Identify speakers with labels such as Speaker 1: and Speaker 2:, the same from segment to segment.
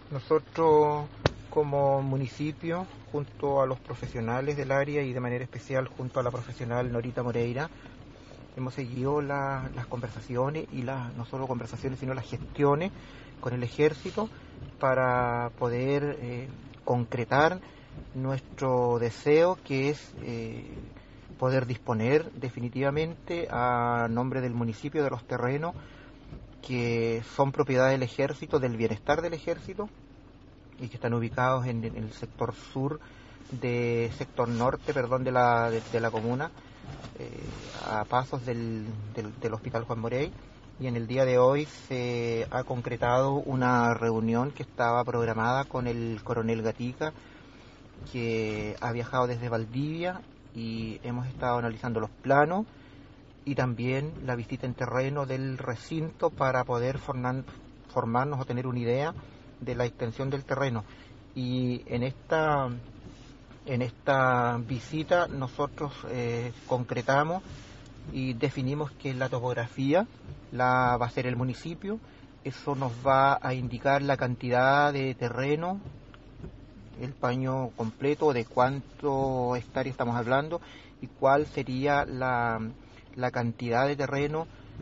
Speaker 1: Nosotros como municipio, junto a los profesionales del área y de manera especial junto a la profesional Norita Moreira, hemos seguido las conversaciones y no solo conversaciones sino las gestiones con el ejército para poder concretar nuestro deseo, que es poder disponer definitivamente a nombre del municipio de los terrenos que son propiedad del ejército, del bienestar del ejército, y que están ubicados en el sector sur, sector norte, perdón, de la comuna, a pasos del Hospital Juan Morey. Y en el día de hoy se ha concretado una reunión que estaba programada con el coronel Gatica, que ha viajado desde Valdivia, y hemos estado analizando los planos y también la visita en terreno del recinto para poder formarnos o tener una idea de la extensión del terreno. Y en esta visita nosotros concretamos y definimos que la topografía la va a hacer el municipio. Eso nos va a indicar la cantidad de terreno, el paño completo, de cuánto hectáreas estamos hablando y cuál sería la cantidad de terreno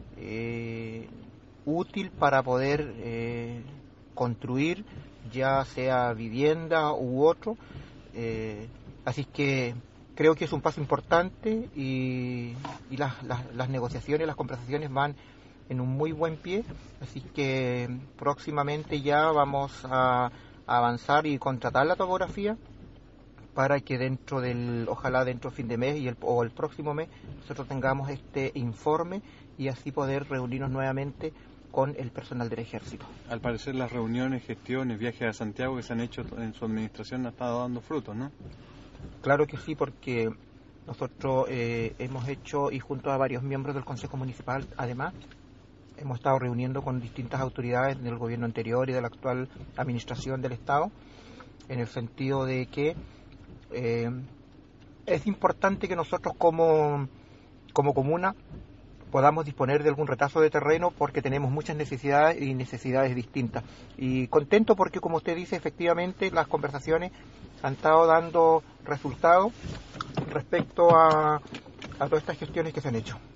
Speaker 1: útil para poder construir, ya sea vivienda u otro. Así que creo que es un paso importante y las negociaciones, las conversaciones van en un muy buen pie, así que próximamente ya vamos a avanzar y contratar la topografía para que ojalá dentro del fin de mes o el próximo mes nosotros tengamos este informe y así poder reunirnos nuevamente con el personal del ejército.
Speaker 2: Al parecer las reuniones, gestiones, viajes a Santiago que se han hecho en su administración han estado dando frutos, ¿no?
Speaker 1: Claro que sí, porque nosotros hemos hecho, y junto a varios miembros del Consejo Municipal, además, hemos estado reuniendo con distintas autoridades del gobierno anterior y de la actual administración del Estado, en el sentido de que es importante que nosotros como comuna podamos disponer de algún retazo de terreno, porque tenemos muchas necesidades y necesidades distintas. Y contento porque, como usted dice, efectivamente las conversaciones han estado dando resultados respecto a todas estas gestiones que se han hecho.